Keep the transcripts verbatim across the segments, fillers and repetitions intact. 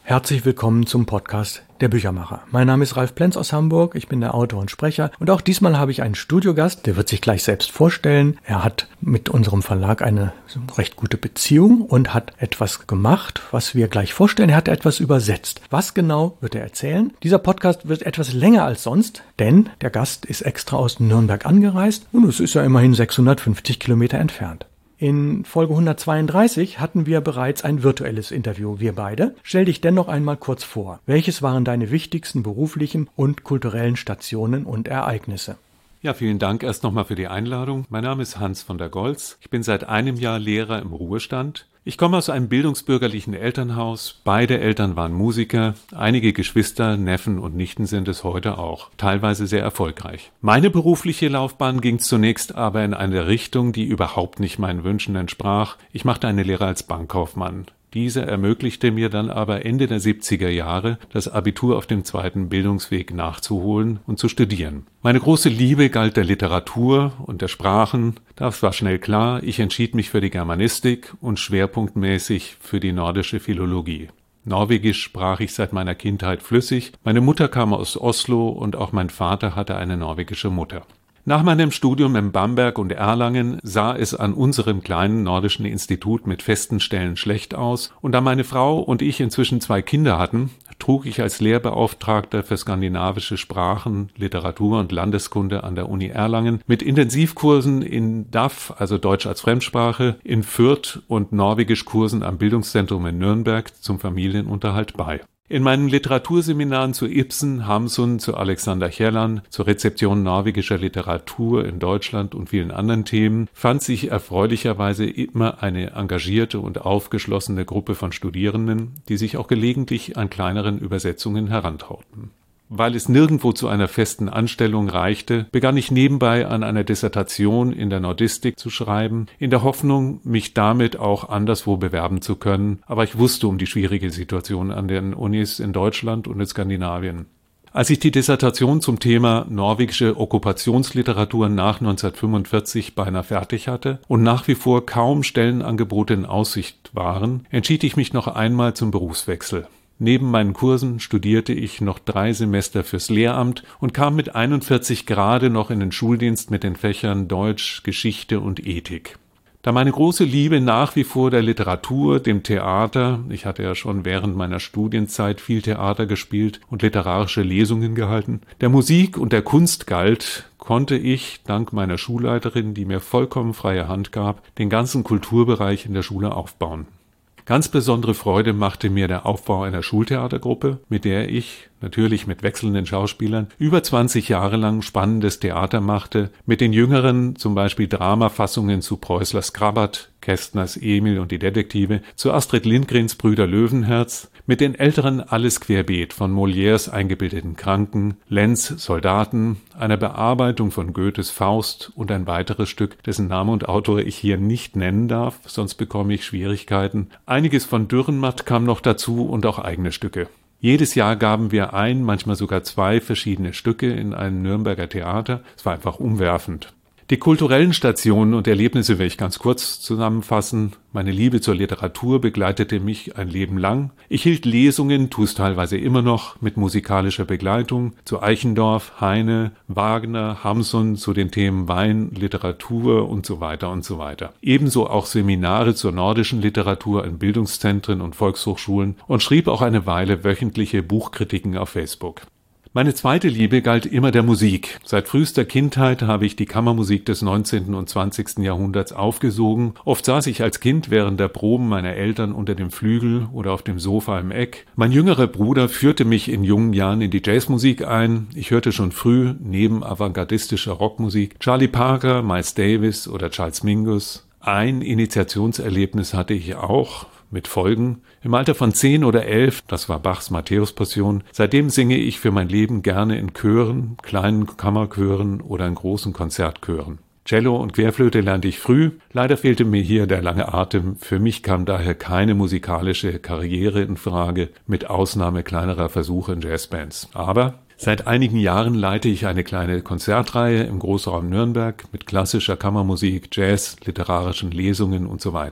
Herzlich willkommen zum Podcast Der Büchermacher. Mein Name ist Ralf Plenz aus Hamburg, ich bin der Autor und Sprecher und auch diesmal habe ich einen Studiogast, der wird sich gleich selbst vorstellen. Er hat mit unserem Verlag eine recht gute Beziehung und hat etwas gemacht, was wir gleich vorstellen. Er hat etwas übersetzt. Was genau, wird er erzählen. Dieser Podcast wird etwas länger als sonst, denn der Gast ist extra aus Nürnberg angereist und es ist ja immerhin sechshundertfünfzig Kilometer entfernt. In Folge hundertzweiunddreißig hatten wir bereits ein virtuelles Interview, wir beide. Stell dich dennoch einmal kurz vor. Welches waren deine wichtigsten beruflichen und kulturellen Stationen und Ereignisse? Ja, vielen Dank erst nochmal für die Einladung. Mein Name ist Hans von der Goltz. Ich bin seit einem Jahr Lehrer im Ruhestand. Ich komme aus einem bildungsbürgerlichen Elternhaus. Beide Eltern waren Musiker. Einige Geschwister, Neffen und Nichten sind es heute auch. Teilweise sehr erfolgreich. Meine berufliche Laufbahn ging zunächst aber in eine Richtung, die überhaupt nicht meinen Wünschen entsprach. Ich machte eine Lehre als Bankkaufmann. Diese ermöglichte mir dann aber Ende der siebziger Jahre, das Abitur auf dem zweiten Bildungsweg nachzuholen und zu studieren. Meine große Liebe galt der Literatur und der Sprachen. Das war schnell klar. Ich entschied mich für die Germanistik und schwerpunktmäßig für die nordische Philologie. Norwegisch sprach ich seit meiner Kindheit flüssig. Meine Mutter kam aus Oslo und auch mein Vater hatte eine norwegische Mutter. Nach meinem Studium in Bamberg und Erlangen sah es an unserem kleinen nordischen Institut mit festen Stellen schlecht aus und da meine Frau und ich inzwischen zwei Kinder hatten, trug ich als Lehrbeauftragter für skandinavische Sprachen, Literatur und Landeskunde an der Uni Erlangen mit Intensivkursen in D A F, also Deutsch als Fremdsprache, in Fürth und Norwegischkursen am Bildungszentrum in Nürnberg zum Familienunterhalt bei. In meinen Literaturseminaren zu Ibsen, Hamsun, zu Alexander Kielland, zur Rezeption norwegischer Literatur in Deutschland und vielen anderen Themen fand sich erfreulicherweise immer eine engagierte und aufgeschlossene Gruppe von Studierenden, die sich auch gelegentlich an kleineren Übersetzungen herantrauten. Weil es nirgendwo zu einer festen Anstellung reichte, begann ich nebenbei an einer Dissertation in der Nordistik zu schreiben, in der Hoffnung, mich damit auch anderswo bewerben zu können, aber ich wusste um die schwierige Situation an den Unis in Deutschland und in Skandinavien. Als ich die Dissertation zum Thema norwegische Okkupationsliteratur nach neunzehnhundertfünfundvierzig beinahe fertig hatte und nach wie vor kaum Stellenangebote in Aussicht waren, entschied ich mich noch einmal zum Berufswechsel. Neben meinen Kursen studierte ich noch drei Semester fürs Lehramt und kam mit einundvierzig gerade noch in den Schuldienst mit den Fächern Deutsch, Geschichte und Ethik. Da meine große Liebe nach wie vor der Literatur, dem Theater, ich hatte ja schon während meiner Studienzeit viel Theater gespielt und literarische Lesungen gehalten, der Musik und der Kunst galt, konnte ich, dank meiner Schulleiterin, die mir vollkommen freie Hand gab, den ganzen Kulturbereich in der Schule aufbauen. Ganz besondere Freude machte mir der Aufbau einer Schultheatergruppe, mit der ich, natürlich mit wechselnden Schauspielern, über zwanzig Jahre lang spannendes Theater machte, mit den Jüngeren zum Beispiel Dramafassungen zu Preußlers Krabat, Kästners Emil und die Detektive, zu Astrid Lindgrens Brüder Löwenherz, mit den Älteren alles querbeet, von Molières Eingebildeten Kranken, Lenz Soldaten, einer Bearbeitung von Goethes Faust und ein weiteres Stück, dessen Name und Autor ich hier nicht nennen darf, sonst bekomme ich Schwierigkeiten. Einiges von Dürrenmatt kam noch dazu und auch eigene Stücke. Jedes Jahr gaben wir ein, manchmal sogar zwei verschiedene Stücke in einem Nürnberger Theater. Es war einfach umwerfend. Die kulturellen Stationen und Erlebnisse will ich ganz kurz zusammenfassen. Meine Liebe zur Literatur begleitete mich ein Leben lang. Ich hielt Lesungen, tue es teilweise immer noch, mit musikalischer Begleitung zu Eichendorff, Heine, Wagner, Hamsun, zu den Themen Wein, Literatur und so weiter und so weiter. Ebenso auch Seminare zur nordischen Literatur in Bildungszentren und Volkshochschulen und schrieb auch eine Weile wöchentliche Buchkritiken auf Facebook. Meine zweite Liebe galt immer der Musik. Seit frühester Kindheit habe ich die Kammermusik des neunzehnten und zwanzigsten Jahrhunderts aufgesogen. Oft saß ich als Kind während der Proben meiner Eltern unter dem Flügel oder auf dem Sofa im Eck. Mein jüngerer Bruder führte mich in jungen Jahren in die Jazzmusik ein. Ich hörte schon früh, neben avantgardistischer Rockmusik, Charlie Parker, Miles Davis oder Charles Mingus. Ein Initiationserlebnis hatte ich auch, mit Folgen. Im Alter von zehn oder elf, das war Bachs Matthäus-Passion, seitdem singe ich für mein Leben gerne in Chören, kleinen Kammerchören oder in großen Konzertchören. Cello und Querflöte lernte ich früh, leider fehlte mir hier der lange Atem, für mich kam daher keine musikalische Karriere in Frage, mit Ausnahme kleinerer Versuche in Jazzbands. Aber seit einigen Jahren leite ich eine kleine Konzertreihe im Großraum Nürnberg mit klassischer Kammermusik, Jazz, literarischen Lesungen und so weiter.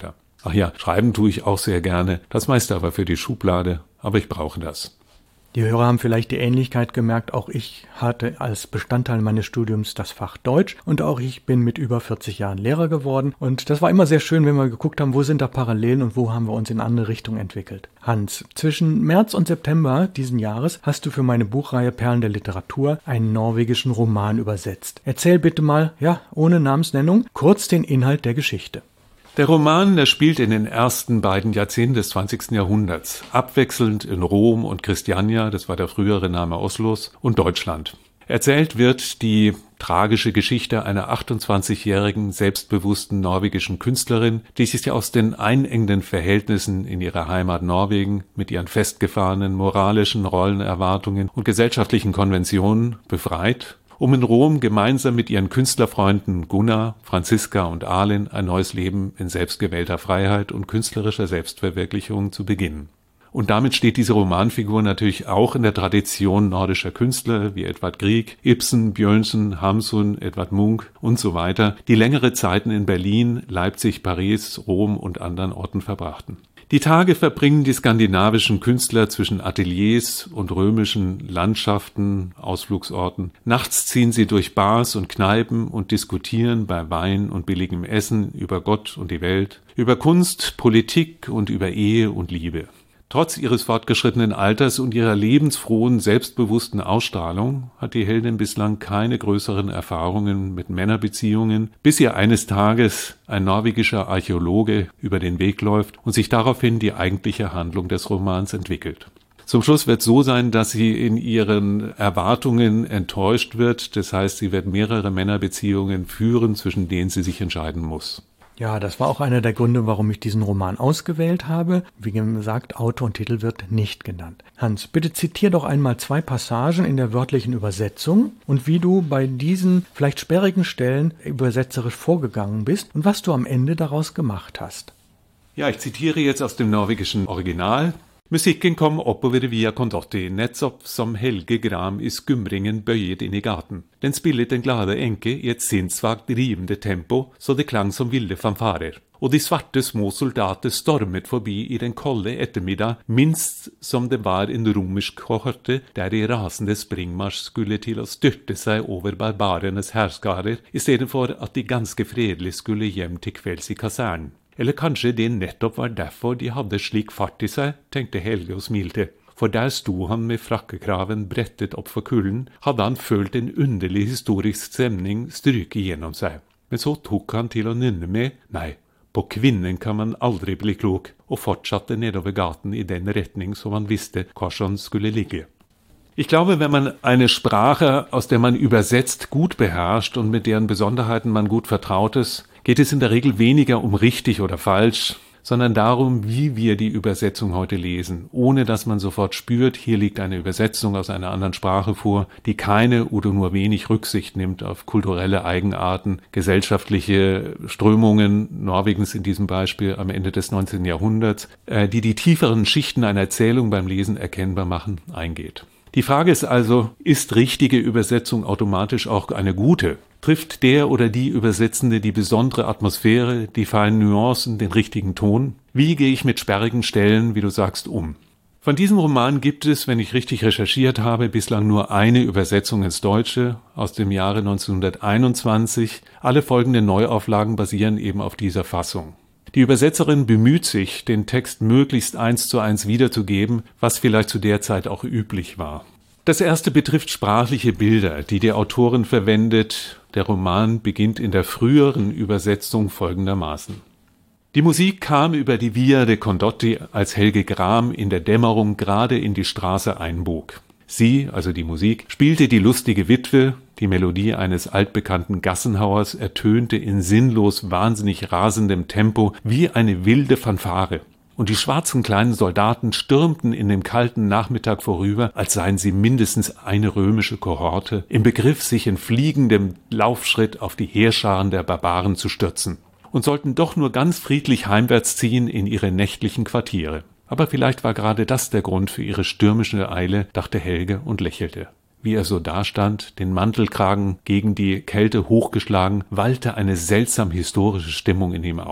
Ach ja, schreiben tue ich auch sehr gerne. Das meiste aber für die Schublade. Aber ich brauche das. Die Hörer haben vielleicht die Ähnlichkeit gemerkt. Auch ich hatte als Bestandteil meines Studiums das Fach Deutsch und auch ich bin mit über vierzig Jahren Lehrer geworden. Und das war immer sehr schön, wenn wir geguckt haben, wo sind da Parallelen und wo haben wir uns in andere Richtungen entwickelt. Hans, zwischen März und September diesen Jahres hast du für meine Buchreihe Perlen der Literatur einen norwegischen Roman übersetzt. Erzähl bitte mal, ja, ohne Namensnennung, kurz den Inhalt der Geschichte. Der Roman, der spielt in den ersten beiden Jahrzehnten des zwanzigsten Jahrhunderts, abwechselnd in Rom und Christiania, das war der frühere Name Oslos, und Deutschland. Erzählt wird die tragische Geschichte einer achtundzwanzigjährigen, selbstbewussten norwegischen Künstlerin, die sich aus den einengenden Verhältnissen in ihrer Heimat Norwegen mit ihren festgefahrenen moralischen Rollenerwartungen und gesellschaftlichen Konventionen befreit, um in Rom gemeinsam mit ihren Künstlerfreunden Gunnar, Franziska und Arlen ein neues Leben in selbstgewählter Freiheit und künstlerischer Selbstverwirklichung zu beginnen. Und damit steht diese Romanfigur natürlich auch in der Tradition nordischer Künstler wie Edvard Grieg, Ibsen, Bjørnson, Hamsun, Edvard Munch und so weiter, die längere Zeiten in Berlin, Leipzig, Paris, Rom und anderen Orten verbrachten. Die Tage verbringen die skandinavischen Künstler zwischen Ateliers und römischen Landschaften, Ausflugsorten. Nachts ziehen sie durch Bars und Kneipen und diskutieren bei Wein und billigem Essen über Gott und die Welt, über Kunst, Politik und über Ehe und Liebe. Trotz ihres fortgeschrittenen Alters und ihrer lebensfrohen, selbstbewussten Ausstrahlung hat die Heldin bislang keine größeren Erfahrungen mit Männerbeziehungen, bis ihr eines Tages ein norwegischer Archäologe über den Weg läuft und sich daraufhin die eigentliche Handlung des Romans entwickelt. Zum Schluss wird es so sein, dass sie in ihren Erwartungen enttäuscht wird. Das heißt, sie wird mehrere Männerbeziehungen führen, zwischen denen sie sich entscheiden muss. Ja, das war auch einer der Gründe, warum ich diesen Roman ausgewählt habe. Wie gesagt, Autor und Titel wird nicht genannt. Hans, bitte zitier doch einmal zwei Passagen in der wörtlichen Übersetzung und wie du bei diesen vielleicht sperrigen Stellen übersetzerisch vorgegangen bist und was du am Ende daraus gemacht hast. Ja, ich zitiere jetzt aus dem norwegischen Original. Musikken kom oppover via Condotti, nettopp som Helge Gram i skumringen bøyet inn i gaten. Den spillet den glade enke i et sinnssvakt rivende tempo, så det klang som ville fanfarer. Og de svarte små soldater stormet forbi i den kolde ettermiddag, minst som det var en romersk kohorte der i rasende springmarsj skulle til å styrte seg over barbarenes hærskarer, i stedet for at de ganske fredelig skulle hjem til kvelds i kasernen. Eller kanskje det nettopp var derfor de hadde slik fart i seg, tenkte Helge og smilte. For der sto han med frakkekraven brettet opp for kulden, hadde han følt en underlig historisk stemning stryke gjennom seg. Men så tok han til å nynne med, nei, på kvinnen kan man aldri bli klok, og fortsatte nedover gaten i den retning som han visste hvor han skulle ligge. Ich glaube, wenn man eine Sprache, aus der man übersetzt, gut beherrscht und mit deren Besonderheiten man gut vertraut ist, geht es in der Regel weniger um richtig oder falsch, sondern darum, wie wir die Übersetzung heute lesen, ohne dass man sofort spürt, hier liegt eine Übersetzung aus einer anderen Sprache vor, die keine oder nur wenig Rücksicht nimmt auf kulturelle Eigenarten, gesellschaftliche Strömungen, Norwegens in diesem Beispiel am Ende des neunzehnten Jahrhunderts, die die tieferen Schichten einer Erzählung beim Lesen erkennbar machen, eingeht. Die Frage ist also, ist richtige Übersetzung automatisch auch eine gute? Trifft der oder die Übersetzende die besondere Atmosphäre, die feinen Nuancen, den richtigen Ton? Wie gehe ich mit sperrigen Stellen, wie du sagst, um? Von diesem Roman gibt es, wenn ich richtig recherchiert habe, bislang nur eine Übersetzung ins Deutsche aus dem Jahre neunzehnhunderteinundzwanzig. Alle folgenden Neuauflagen basieren eben auf dieser Fassung. Die Übersetzerin bemüht sich, den Text möglichst eins zu eins wiederzugeben, was vielleicht zu der Zeit auch üblich war. Das erste betrifft sprachliche Bilder, die die Autorin verwendet. Der Roman beginnt in der früheren Übersetzung folgendermaßen. Die Musik kam über die Via de Condotti, als Helge Gram in der Dämmerung gerade in die Straße einbog. Sie, also die Musik, spielte die lustige Witwe, die Melodie eines altbekannten Gassenhauers ertönte in sinnlos wahnsinnig rasendem Tempo wie eine wilde Fanfare. Und die schwarzen kleinen Soldaten stürmten in dem kalten Nachmittag vorüber, als seien sie mindestens eine römische Kohorte, im Begriff, sich in fliegendem Laufschritt auf die Heerscharen der Barbaren zu stürzen, und sollten doch nur ganz friedlich heimwärts ziehen in ihre nächtlichen Quartiere. Aber vielleicht war gerade das der Grund für ihre stürmische Eile, dachte Helge und lächelte. Wie er so dastand, den Mantelkragen gegen die Kälte hochgeschlagen, wallte eine seltsam historische Stimmung in ihm auf.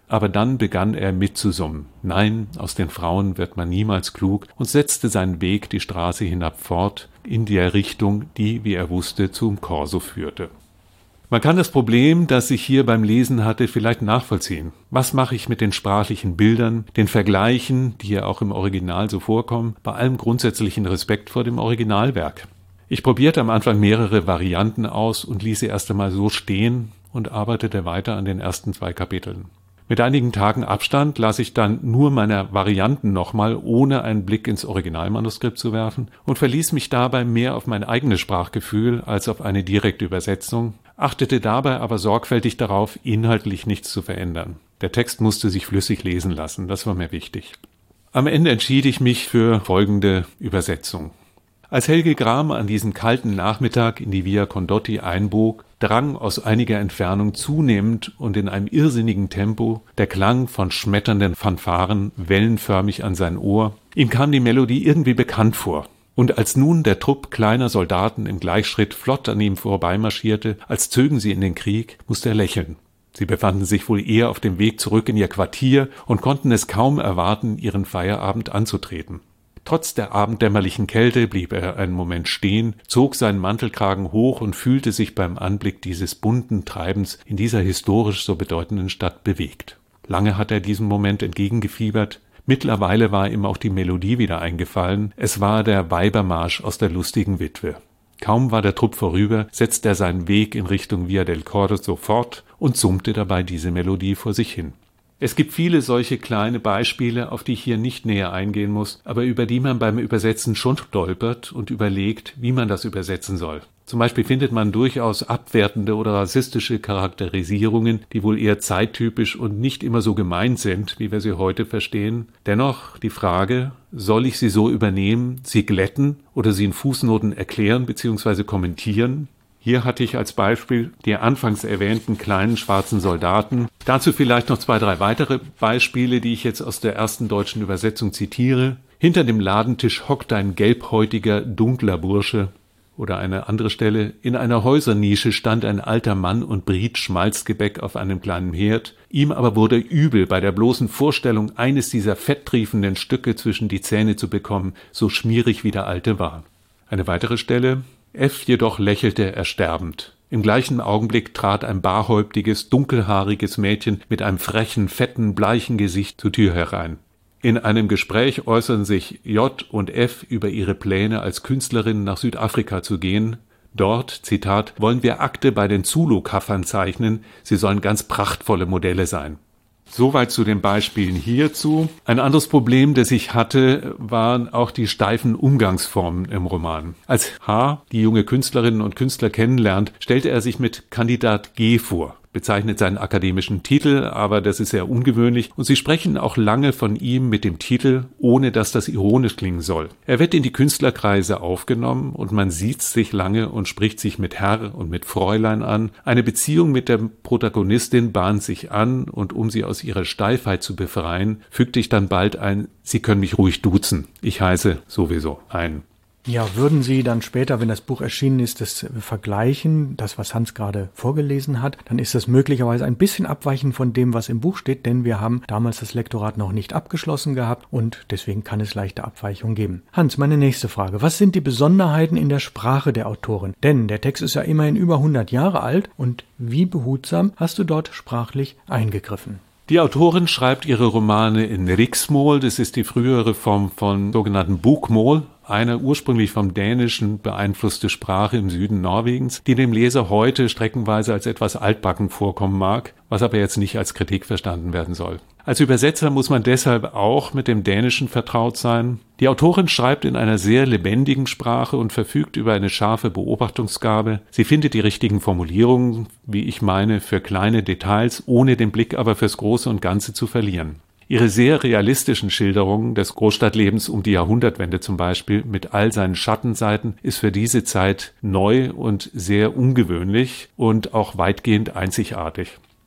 aber dann begann er mitzusummen. Nein, aus den Frauen wird man niemals klug, und setzte seinen Weg die Straße hinab fort, in der Richtung, die, wie er wusste, zum Korso führte. Man kann das Problem, das ich hier beim Lesen hatte, vielleicht nachvollziehen. Was mache ich mit den sprachlichen Bildern, den Vergleichen, die ja auch im Original so vorkommen, bei allem grundsätzlichen Respekt vor dem Originalwerk? Ich probierte am Anfang mehrere Varianten aus und ließ sie erst einmal so stehen und arbeitete weiter an den ersten zwei Kapiteln. Mit einigen Tagen Abstand las ich dann nur meine Varianten nochmal, ohne einen Blick ins Originalmanuskript zu werfen, und verließ mich dabei mehr auf mein eigenes Sprachgefühl als auf eine direkte Übersetzung, achtete dabei aber sorgfältig darauf, inhaltlich nichts zu verändern. Der Text musste sich flüssig lesen lassen, das war mir wichtig. Am Ende entschied ich mich für folgende Übersetzung. Als Helge Gram an diesem kalten Nachmittag in die Via Condotti einbog, drang aus einiger Entfernung zunehmend und in einem irrsinnigen Tempo der Klang von schmetternden Fanfaren wellenförmig an sein Ohr. Ihm kam die Melodie irgendwie bekannt vor. Und als nun der Trupp kleiner Soldaten im Gleichschritt flott an ihm vorbeimarschierte, als zögen sie in den Krieg, musste er lächeln. Sie befanden sich wohl eher auf dem Weg zurück in ihr Quartier und konnten es kaum erwarten, ihren Feierabend anzutreten. Trotz der abenddämmerlichen Kälte blieb er einen Moment stehen, zog seinen Mantelkragen hoch und fühlte sich beim Anblick dieses bunten Treibens in dieser historisch so bedeutenden Stadt bewegt. Lange hat er diesem Moment entgegengefiebert. Mittlerweile war ihm auch die Melodie wieder eingefallen. Es war der Weibermarsch aus der lustigen Witwe. Kaum war der Trupp vorüber, setzte er seinen Weg in Richtung Via del Corso fort und summte dabei diese Melodie vor sich hin. Es gibt viele solche kleine Beispiele, auf die ich hier nicht näher eingehen muss, aber über die man beim Übersetzen schon stolpert und überlegt, wie man das übersetzen soll. Zum Beispiel findet man durchaus abwertende oder rassistische Charakterisierungen, die wohl eher zeittypisch und nicht immer so gemeint sind, wie wir sie heute verstehen. Dennoch die Frage, soll ich sie so übernehmen, sie glätten oder sie in Fußnoten erklären bzw. kommentieren? Hier hatte ich als Beispiel die anfangs erwähnten kleinen schwarzen Soldaten. Dazu vielleicht noch zwei, drei weitere Beispiele, die ich jetzt aus der ersten deutschen Übersetzung zitiere. Hinter dem Ladentisch hockt ein gelbhäutiger, dunkler Bursche. Oder eine andere Stelle. In einer Häusernische stand ein alter Mann und briet Schmalzgebäck auf einem kleinen Herd. Ihm aber wurde übel, bei der bloßen Vorstellung, eines dieser fetttriefenden Stücke zwischen die Zähne zu bekommen, so schmierig wie der Alte war. Eine weitere Stelle. F jedoch lächelte ersterbend. Im gleichen Augenblick trat ein barhäuptiges, dunkelhaariges Mädchen mit einem frechen, fetten, bleichen Gesicht zur Tür herein. In einem Gespräch äußern sich J und F über ihre Pläne, als Künstlerin nach Südafrika zu gehen. Dort, Zitat, wollen wir Akte bei den Zulu-Kaffern zeichnen, sie sollen ganz prachtvolle Modelle sein. Soweit zu den Beispielen hierzu. Ein anderes Problem, das ich hatte, waren auch die steifen Umgangsformen im Roman. Als H. die junge Künstlerinnen und Künstler kennenlernt, stellte er sich mit Kandidat G. vor. Bezeichnet seinen akademischen Titel, aber das ist sehr ungewöhnlich, und sie sprechen auch lange von ihm mit dem Titel, ohne dass das ironisch klingen soll. Er wird in die Künstlerkreise aufgenommen und man sieht sich lange und spricht sich mit Herr und mit Fräulein an. Eine Beziehung mit der Protagonistin bahnt sich an und um sie aus ihrer Steifheit zu befreien, fügte ich dann bald ein, Sie können mich ruhig duzen, ich heiße sowieso ein. Ja, würden Sie dann später, wenn das Buch erschienen ist, das vergleichen, das, was Hans gerade vorgelesen hat, dann ist das möglicherweise ein bisschen abweichend von dem, was im Buch steht, denn wir haben damals das Lektorat noch nicht abgeschlossen gehabt und deswegen kann es leichte Abweichungen geben. Hans, meine nächste Frage. Was sind die Besonderheiten in der Sprache der Autorin? Denn der Text ist ja immerhin über hundert Jahre alt und wie behutsam hast du dort sprachlich eingegriffen? Die Autorin schreibt ihre Romane in Riksmål, das ist die frühere Form von sogenannten Bokmål, eine ursprünglich vom Dänischen beeinflusste Sprache im Süden Norwegens, die dem Leser heute streckenweise als etwas altbacken vorkommen mag, was aber jetzt nicht als Kritik verstanden werden soll. Als Übersetzer muss man deshalb auch mit dem Dänischen vertraut sein. Die Autorin schreibt in einer sehr lebendigen Sprache und verfügt über eine scharfe Beobachtungsgabe. Sie findet die richtigen Formulierungen, wie ich meine, für kleine Details, ohne den Blick aber fürs Große und Ganze zu verlieren. Ihre sehr realistischen Schilderungen des Großstadtlebens um die Jahrhundertwende zum Beispiel mit all seinen Schattenseiten ist für diese Zeit neu und sehr ungewöhnlich und auch weitgehend einzigartig.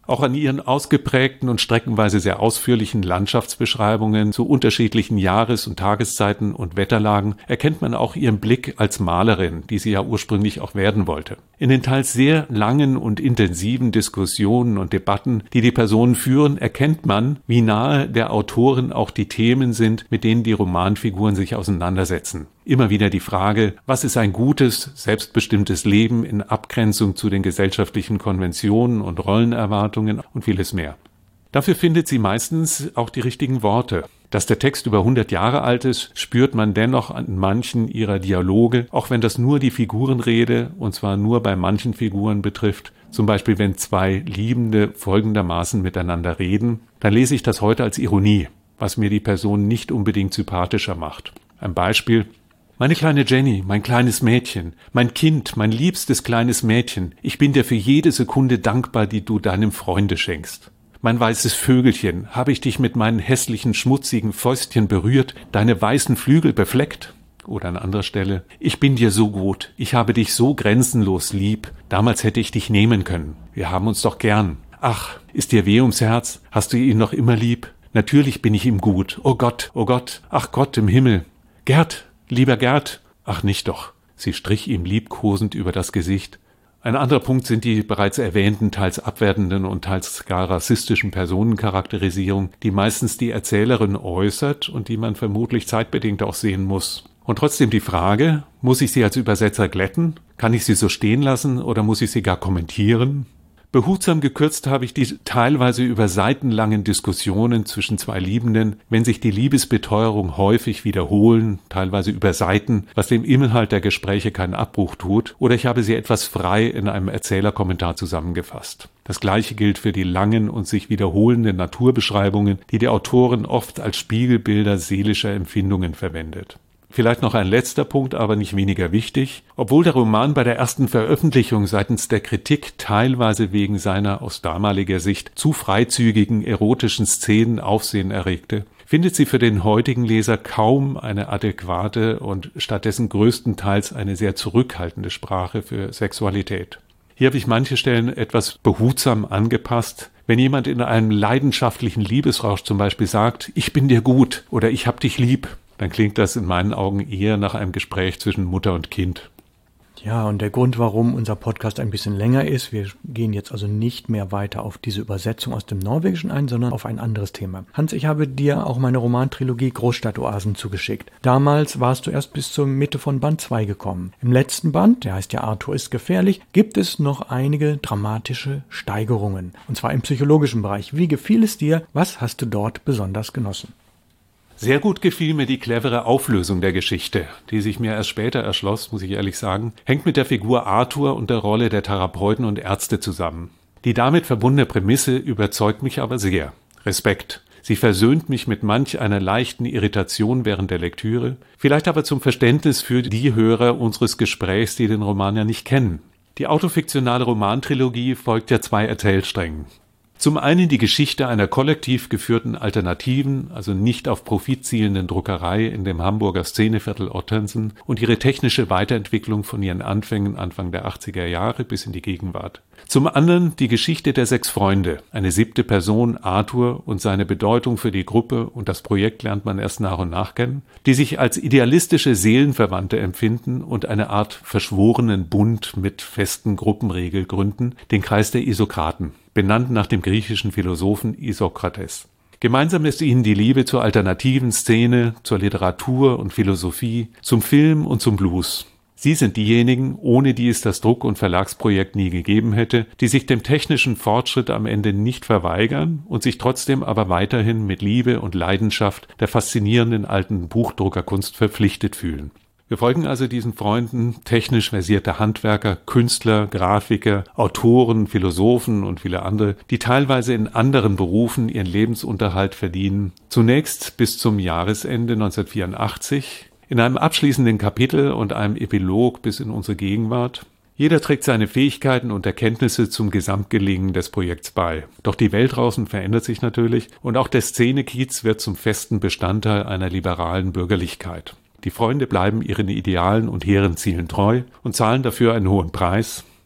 Auch an ihren ausgeprägten und streckenweise sehr ausführlichen Landschaftsbeschreibungen zu unterschiedlichen Jahres- und Tageszeiten und Wetterlagen erkennt man auch ihren Blick als Malerin, die sie ja ursprünglich auch werden wollte. In den teils sehr langen und intensiven Diskussionen und Debatten, die die Personen führen, erkennt man, wie nahe der Autorin auch die Themen sind, mit denen die Romanfiguren sich auseinandersetzen. Immer wieder die Frage, was ist ein gutes, selbstbestimmtes Leben in Abgrenzung zu den gesellschaftlichen Konventionen und Rollenerwartungen und vieles mehr. Dafür findet sie meistens auch die richtigen Worte. Dass der Text über hundert Jahre alt ist, spürt man dennoch an manchen ihrer Dialoge, auch wenn das nur die Figurenrede, und zwar nur bei manchen Figuren betrifft. Zum Beispiel, wenn zwei Liebende folgendermaßen miteinander reden, dann lese ich das heute als Ironie, was mir die Person nicht unbedingt sympathischer macht. Ein Beispiel: Meine kleine Jenny, mein kleines Mädchen, mein Kind, mein liebstes kleines Mädchen, ich bin dir für jede Sekunde dankbar, die du deinem Freunde schenkst. Mein weißes Vögelchen, habe ich dich mit meinen hässlichen, schmutzigen Fäustchen berührt, deine weißen Flügel befleckt? Oder an anderer Stelle: Ich bin dir so gut, ich habe dich so grenzenlos lieb, damals hätte ich dich nehmen können. Wir haben uns doch gern. Ach, ist dir weh ums Herz? Hast du ihn noch immer lieb? Natürlich bin ich ihm gut. Oh Gott, oh Gott, ach Gott im Himmel. Gerd, lieber Gerd. Ach nicht doch. Sie strich ihm liebkosend über das Gesicht. Ein anderer Punkt sind die bereits erwähnten, teils abwertenden und teils gar rassistischen Personencharakterisierungen, die meistens die Erzählerin äußert und die man vermutlich zeitbedingt auch sehen muss. Und trotzdem die Frage, muss ich sie als Übersetzer glätten? Kann ich sie so stehen lassen oder muss ich sie gar kommentieren? Behutsam gekürzt habe ich die teilweise über seitenlangen Diskussionen zwischen zwei Liebenden, wenn sich die Liebesbeteuerung häufig wiederholen, teilweise über Seiten, was dem Inhalt der Gespräche keinen Abbruch tut, oder ich habe sie etwas frei in einem Erzählerkommentar zusammengefasst. Das Gleiche gilt für die langen und sich wiederholenden Naturbeschreibungen, die die Autorin oft als Spiegelbilder seelischer Empfindungen verwendet. Vielleicht noch ein letzter Punkt, aber nicht weniger wichtig. Obwohl der Roman bei der ersten Veröffentlichung seitens der Kritik teilweise wegen seiner aus damaliger Sicht zu freizügigen erotischen Szenen Aufsehen erregte, findet sie für den heutigen Leser kaum eine adäquate und stattdessen größtenteils eine sehr zurückhaltende Sprache für Sexualität. Hier habe ich manche Stellen etwas behutsam angepasst. Wenn jemand in einem leidenschaftlichen Liebesrausch zum Beispiel sagt, ich bin dir gut oder ich hab dich lieb, dann klingt das in meinen Augen eher nach einem Gespräch zwischen Mutter und Kind. Ja, und der Grund, warum unser Podcast ein bisschen länger ist, wir gehen jetzt also nicht mehr weiter auf diese Übersetzung aus dem Norwegischen ein, sondern auf ein anderes Thema. Hans, ich habe dir auch meine Romantrilogie Großstadtoasen zugeschickt. Damals warst du erst bis zur Mitte von Band zwei gekommen. Im letzten Band, der heißt ja Arthur ist gefährlich, gibt es noch einige dramatische Steigerungen. Und zwar im psychologischen Bereich. Wie gefiel es dir? Was hast du dort besonders genossen? Sehr gut gefiel mir die clevere Auflösung der Geschichte, die sich mir erst später erschloss, muss ich ehrlich sagen, hängt mit der Figur Arthur und der Rolle der Therapeuten und Ärzte zusammen. Die damit verbundene Prämisse überzeugt mich aber sehr. Respekt. Sie versöhnt mich mit manch einer leichten Irritation während der Lektüre, vielleicht aber zum Verständnis für die Hörer unseres Gesprächs, die den Roman ja nicht kennen. Die autofiktionale Romantrilogie folgt ja zwei Erzählsträngen. Zum einen die Geschichte einer kollektiv geführten alternativen, also nicht auf Profit zielenden Druckerei in dem Hamburger Szeneviertel Ottensen und ihre technische Weiterentwicklung von ihren Anfängen Anfang der achtziger Jahre bis in die Gegenwart. Zum anderen die Geschichte der sechs Freunde, eine siebte Person, Arthur, und seine Bedeutung für die Gruppe und das Projekt lernt man erst nach und nach kennen, die sich als idealistische Seelenverwandte empfinden und eine Art verschworenen Bund mit festen Gruppenregeln gründen, den Kreis der Isokraten, benannt nach dem griechischen Philosophen Isokrates. Gemeinsam ist ihnen die Liebe zur alternativen Szene, zur Literatur und Philosophie, zum Film und zum Blues. Sie sind diejenigen, ohne die es das Druck- und Verlagsprojekt nie gegeben hätte, die sich dem technischen Fortschritt am Ende nicht verweigern und sich trotzdem aber weiterhin mit Liebe und Leidenschaft der faszinierenden alten Buchdruckerkunst verpflichtet fühlen. Wir folgen also diesen Freunden, technisch versierte Handwerker, Künstler, Grafiker, Autoren, Philosophen und viele andere, die teilweise in anderen Berufen ihren Lebensunterhalt verdienen. Zunächst bis zum Jahresende neunzehnhundertvierundachtzig, in einem abschließenden Kapitel und einem Epilog bis in unsere Gegenwart. Jeder trägt seine Fähigkeiten und Erkenntnisse zum Gesamtgelingen des Projekts bei. Doch die Welt draußen verändert sich natürlich und auch der Szene-Kiez wird zum festen Bestandteil einer liberalen Bürgerlichkeit. Die Freunde bleiben ihren Idealen und hehren Zielen treu und zahlen dafür einen hohen Preis.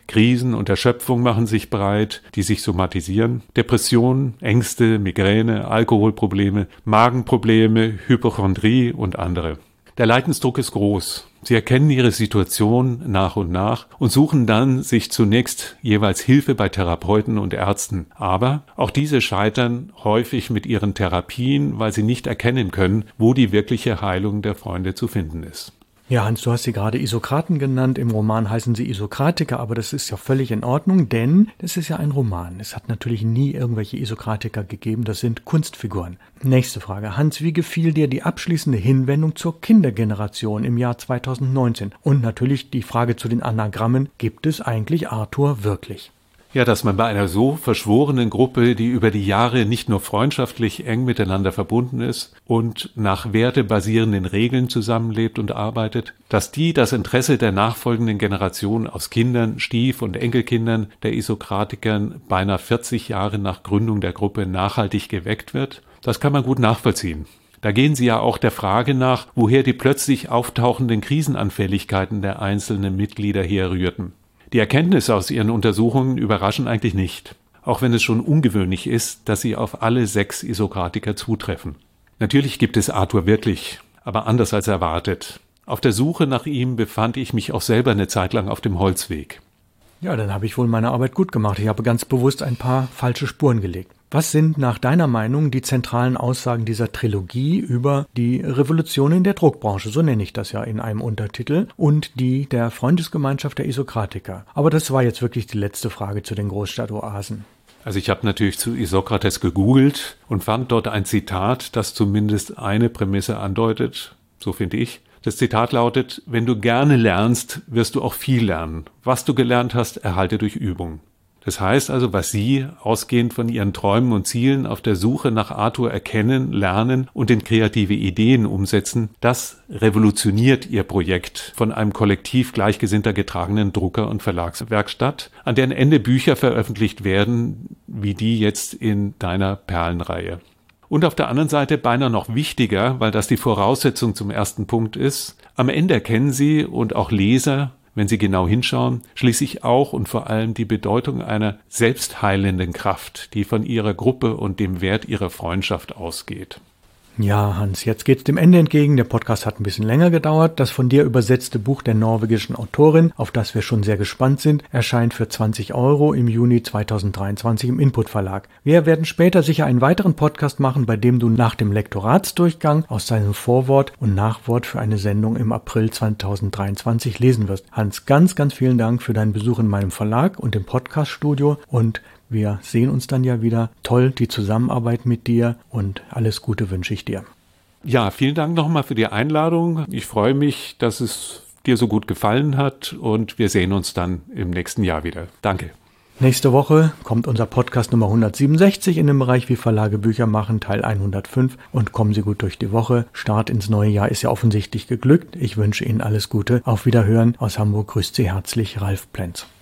Krisen und Erschöpfung machen sich breit, die sich somatisieren. Depressionen, Ängste, Migräne, Alkoholprobleme, Magenprobleme, Hypochondrie und andere. Der Leidensdruck ist groß. Sie erkennen ihre Situation nach und nach und suchen dann sich zunächst jeweils Hilfe bei Therapeuten und Ärzten. Aber auch diese scheitern häufig mit ihren Therapien, weil sie nicht erkennen können, wo die wirkliche Heilung der Freunde zu finden ist. Ja, Hans, du hast sie gerade Isokraten genannt. Im Roman heißen sie Isokratiker, aber das ist ja völlig in Ordnung, denn das ist ja ein Roman. Es hat natürlich nie irgendwelche Isokratiker gegeben, das sind Kunstfiguren. Nächste Frage. Hans, wie gefiel dir die abschließende Hinwendung zur Kindergeneration im Jahr zweitausendneunzehn? Und natürlich die Frage zu den Anagrammen, gibt es eigentlich Arthur wirklich? Ja, dass man bei einer so verschworenen Gruppe, die über die Jahre nicht nur freundschaftlich eng miteinander verbunden ist und nach wertebasierenden Regeln zusammenlebt und arbeitet, dass die das Interesse der nachfolgenden Generation aus Kindern, Stief- und Enkelkindern der Isokratikern beinahe vierzig Jahre nach Gründung der Gruppe nachhaltig geweckt wird, das kann man gut nachvollziehen. Da gehen sie ja auch der Frage nach, woher die plötzlich auftauchenden Krisenanfälligkeiten der einzelnen Mitglieder herrührten. Die Erkenntnisse aus ihren Untersuchungen überraschen eigentlich nicht, auch wenn es schon ungewöhnlich ist, dass sie auf alle sechs Isokratiker zutreffen. Natürlich gibt es Arthur wirklich, aber anders als erwartet. Auf der Suche nach ihm befand ich mich auch selber eine Zeit lang auf dem Holzweg. Ja, dann habe ich wohl meine Arbeit gut gemacht. Ich habe ganz bewusst ein paar falsche Spuren gelegt. Was sind nach deiner Meinung die zentralen Aussagen dieser Trilogie über die Revolution in der Druckbranche, so nenne ich das ja in einem Untertitel, und die der Freundesgemeinschaft der Isokratiker? Aber das war jetzt wirklich die letzte Frage zu den Großstadtoasen. Also ich habe natürlich zu Isokrates gegoogelt und fand dort ein Zitat, das zumindest eine Prämisse andeutet, so finde ich. Das Zitat lautet: Wenn du gerne lernst, wirst du auch viel lernen. Was du gelernt hast, erhalte durch Übung. Das heißt also, was Sie, ausgehend von Ihren Träumen und Zielen, auf der Suche nach Arthur erkennen, lernen und in kreative Ideen umsetzen, das revolutioniert Ihr Projekt von einem Kollektiv gleichgesinnter getragenen Drucker- und Verlagswerkstatt, an deren Ende Bücher veröffentlicht werden, wie die jetzt in deiner Perlenreihe. Und auf der anderen Seite beinahe noch wichtiger, weil das die Voraussetzung zum ersten Punkt ist, am Ende erkennen Sie und auch Leser, wenn sie genau hinschauen, schließlich auch und vor allem die Bedeutung einer selbstheilenden Kraft, die von ihrer Gruppe und dem Wert ihrer Freundschaft ausgeht. Ja, Hans, jetzt geht's dem Ende entgegen. Der Podcast hat ein bisschen länger gedauert. Das von dir übersetzte Buch der norwegischen Autorin, auf das wir schon sehr gespannt sind, erscheint für zwanzig Euro im Juni zweitausenddreiundzwanzig im Input Verlag. Wir werden später sicher einen weiteren Podcast machen, bei dem du nach dem Lektoratsdurchgang aus seinem Vorwort und Nachwort für eine Sendung im April zweitausenddreiundzwanzig lesen wirst. Hans, ganz, ganz vielen Dank für deinen Besuch in meinem Verlag und im Podcaststudio, und wir sehen uns dann ja wieder. Toll, die Zusammenarbeit mit dir, und alles Gute wünsche ich dir. Ja, vielen Dank nochmal für die Einladung. Ich freue mich, dass es dir so gut gefallen hat, und wir sehen uns dann im nächsten Jahr wieder. Danke. Nächste Woche kommt unser Podcast Nummer hundertsiebenundsechzig in dem Bereich Wie Verlage Bücher machen, Teil hundertfünf, und kommen Sie gut durch die Woche. Start ins neue Jahr ist ja offensichtlich geglückt. Ich wünsche Ihnen alles Gute. Auf Wiederhören. Aus Hamburg grüßt Sie herzlich Ralf Plenz.